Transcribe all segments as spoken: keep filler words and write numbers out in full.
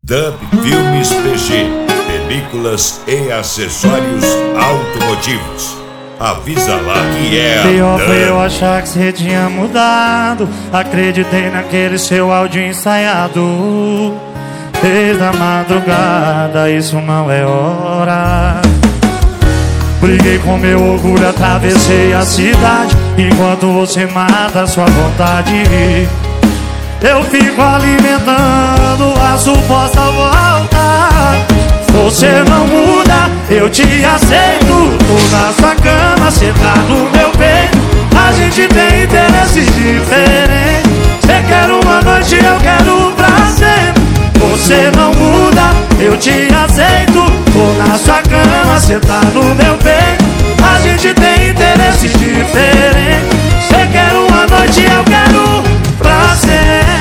Dub Filmes P G, películas e acessórios automotivos. Avisa lá que é a Pior Dub. foi eu achar que você tinha mudado. Acreditei naquele seu áudio ensaiado. Desde a madrugada, isso não é hora. Briguei com meu orgulho, atravessei a cidade. Enquanto você mata a sua vontade, eu fico alimentando a suposta volta. Você não muda, eu te aceito. Tô na sua cama, cê tá no meu peito. A gente tem interesses diferentes. Cê quer uma noite, eu quero pra sempre. Você não muda, eu te aceito. Tô na sua cama, cê tá no meu peito. A gente tem interesses diferentes. Cê quer uma noite, eu quero pra sempre.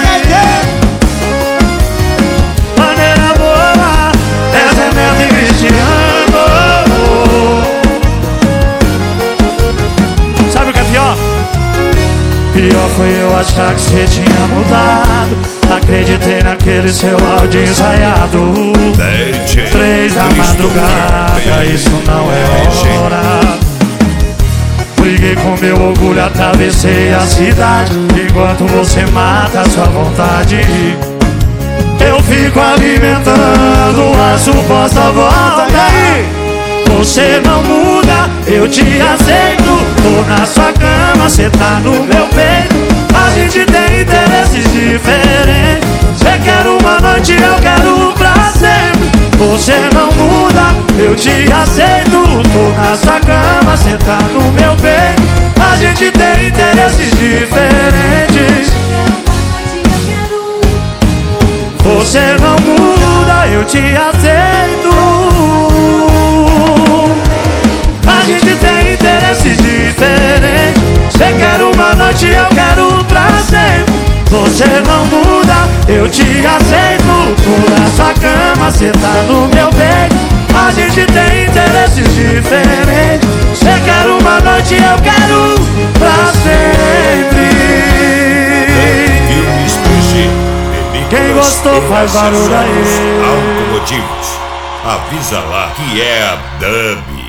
Maneira boa, essa é minha Cristiano. Sabe o que é pior? Pior foi eu achar que você tinha mudado. Acreditei naquele seu áudio ensaiado. Três da madrugada, isso não é hora. Briguei com meu orgulho, atravessei a cidade. Enquanto você mata a sua vontade, eu fico alimentando a suposta volta. Você não muda, eu te aceito. Tô na sua cama, cê tá no meu peito. A gente tem interesses diferentes. Cê quer uma noite, eu quero pra sempre. Você não muda, eu te aceito. Tô na sua cama, cê tá no meu peito. A gente tem interesses diferentes. Você não muda, eu te aceito. A gente tem interesses diferentes. Cê quer uma noite, eu quero pra sempre. Você não muda, eu te aceito. Tô na sua cama, cê tá no meu peito. A gente tem interesses diferentes. Cê quer uma noite, eu quero pra sempre. Filmes P G, películas Quem gostou e faz barulho aí. acessórios automotivos. Avisa lá que é a Dub.